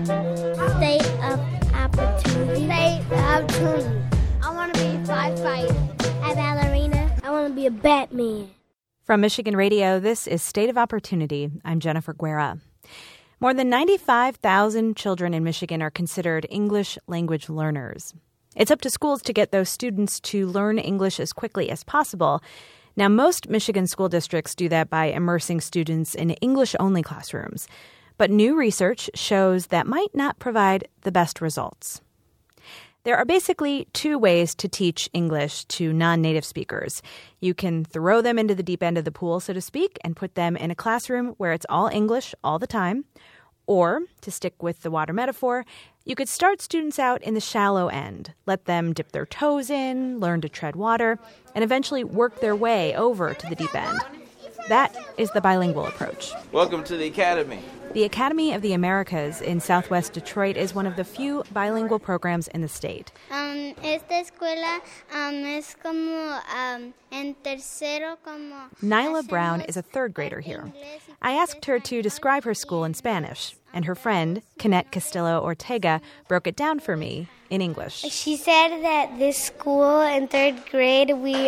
State of opportunity. State of opportunity. I want to be a firefighter. A ballerina. I want to be a Batman. From Michigan Radio, this is State of Opportunity. I'm Jennifer Guerra. More than 95,000 children in Michigan are considered English language learners. It's up to schools to get those students to learn English as quickly as possible. Now, most Michigan school districts do that by immersing students in English-only classrooms. But new research shows that might not provide the best results. There are basically two ways to teach English to non-native speakers. You can throw them into the deep end of the pool, so to speak, and put them in a classroom where it's all English all the time. Or, to stick with the water metaphor, you could start students out in the shallow end, let them dip their toes in, learn to tread water, and eventually work their way over to the deep end. That is the bilingual approach. Welcome to the Academy. The Academy of the Americas in Southwest Detroit is one of the few bilingual programs in the state. Esta escuela es como en tercero como. Nyla Brown is a third grader here. I asked her to describe her school in Spanish, and her friend, Kenneth Castillo Ortega, broke it down for me in English. She said that this school in third grade we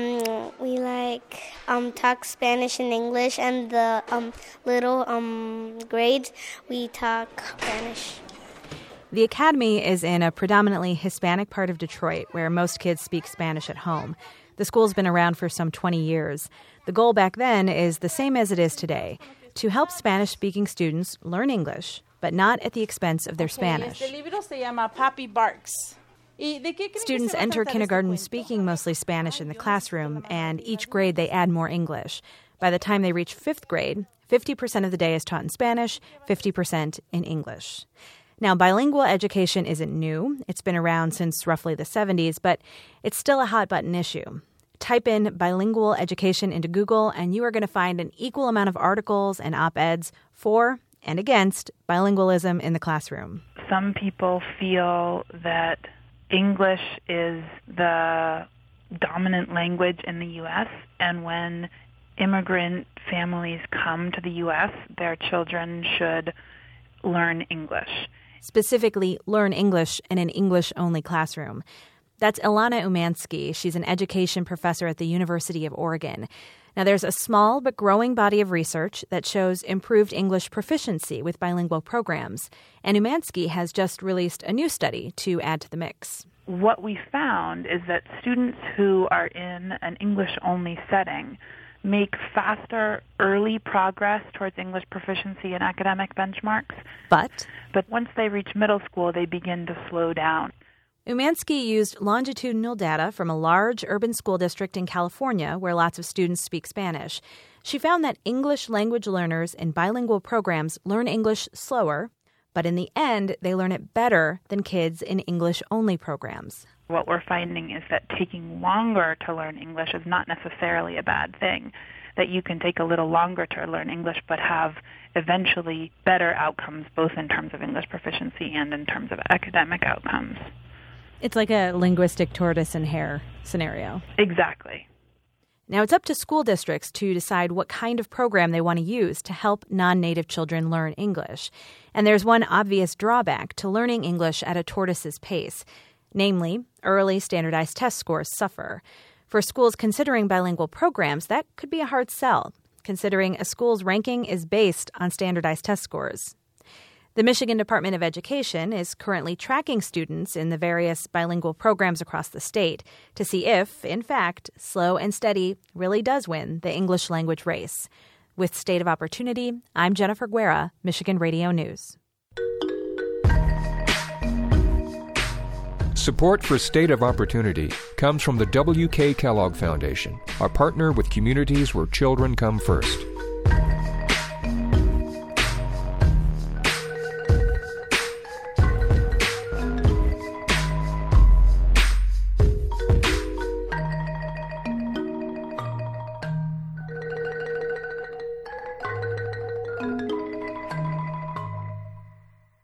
talk Spanish and English, and the little grades we talk Spanish. The Academy is in a predominantly Hispanic part of Detroit where most kids speak Spanish at home. The school's been around for some 20 years. The goal back then is the same as it is today, to help Spanish-speaking students learn English, but not at the expense of their Spanish. Students enter kindergarten speaking mostly Spanish in the classroom, and each grade they add more English. By the time they reach fifth grade, 50% of the day is taught in Spanish, 50% in English. Now, bilingual education isn't new. It's been around since roughly the 70s, but it's still a hot-button issue. Type in bilingual education into Google, and you are going to find an equal amount of articles and op-eds for and against bilingualism in the classroom. Some people feel that English is the dominant language in the U.S., and when immigrant families come to the U.S., their children should learn English. Specifically, learn English in an English-only classroom. That's Ilana Umansky. She's an education professor at the University of Oregon. Now, there's a small but growing body of research that shows improved English proficiency with bilingual programs. And Umansky has just released a new study to add to the mix. What we found is that students who are in an English-only setting make faster early progress towards English proficiency and academic benchmarks. But once they reach middle school, they begin to slow down. Umansky used longitudinal data from a large urban school district in California where lots of students speak Spanish. She found that English language learners in bilingual programs learn English slower, but in the end, they learn it better than kids in English-only programs. What we're finding is that taking longer to learn English is not necessarily a bad thing, that you can take a little longer to learn English but have eventually better outcomes, both in terms of English proficiency and in terms of academic outcomes. It's like a linguistic tortoise and hare scenario. Exactly. Now, it's up to school districts to decide what kind of program they want to use to help non-native children learn English. And there's one obvious drawback to learning English at a tortoise's pace. Namely, early standardized test scores suffer. For schools considering bilingual programs, that could be a hard sell, considering a school's ranking is based on standardized test scores. The Michigan Department of Education is currently tracking students in the various bilingual programs across the state to see if, in fact, slow and steady really does win the English language race. With State of Opportunity, I'm Jennifer Guerra, Michigan Radio News. Support for State of Opportunity comes from the W.K. Kellogg Foundation, a partner with communities where children come first.